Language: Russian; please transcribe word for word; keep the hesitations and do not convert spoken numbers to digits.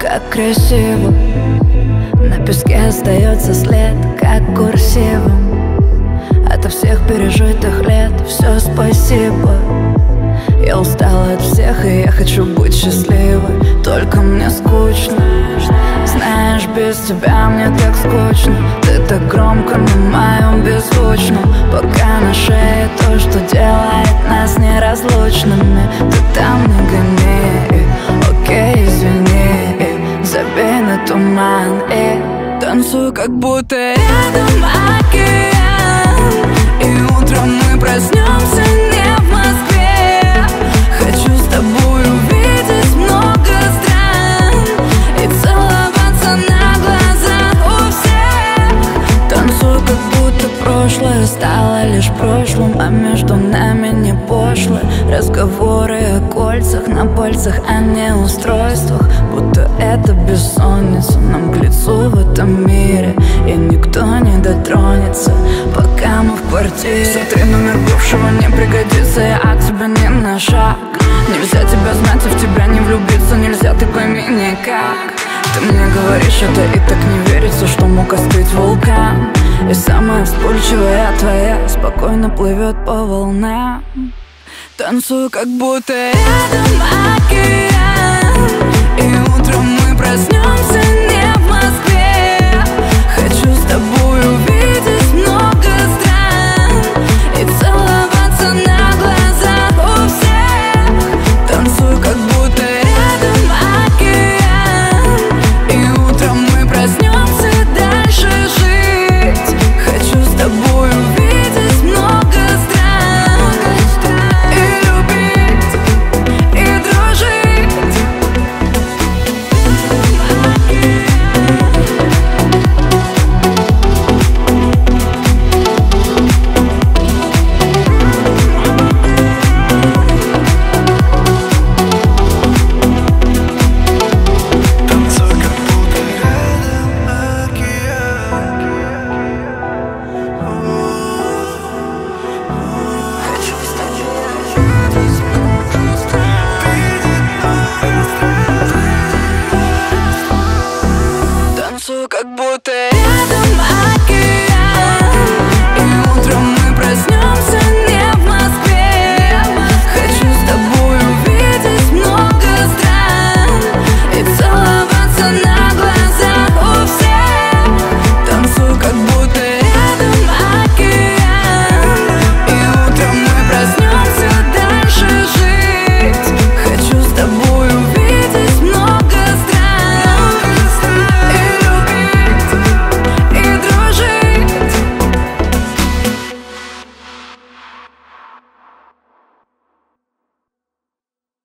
как красиво. На песке остается след, как курсивом. Ото всех пережитых лет все спасибо. Я устала от всех, и я хочу быть счастливой. Только мне скучно. Знаешь, без тебя мне так скучно. Ты так громко на моем беззвучном. Пока на шее то, что делает нас неразлучными. Ты там не гони, окей, извини. Забей на туман и танцуй, как будто рядом океан. И утром мы проснемся не в Москве. Хочу с тобой увидеть много стран и целоваться на глазах у всех. Танцуй, как будто прошлое стало лишь прошлым, а между нами не пошло. Разговоры о кольцах на пальцах, а не устройствах. Будто это бессонница нам к лицу в этом мире, и никто не дотронется, пока мы в квартире. Смотри, номер бывшего не пригодится, я от тебя не на шаг. Нельзя тебя знать, и в тебя не влюбиться нельзя, ты пойми никак. Ты мне говоришь, это и так не верится, что мог остыть вулкан. И самая вспыльчивая твоя спокойно плывет по волнам. Танцую, как будто рядом океан.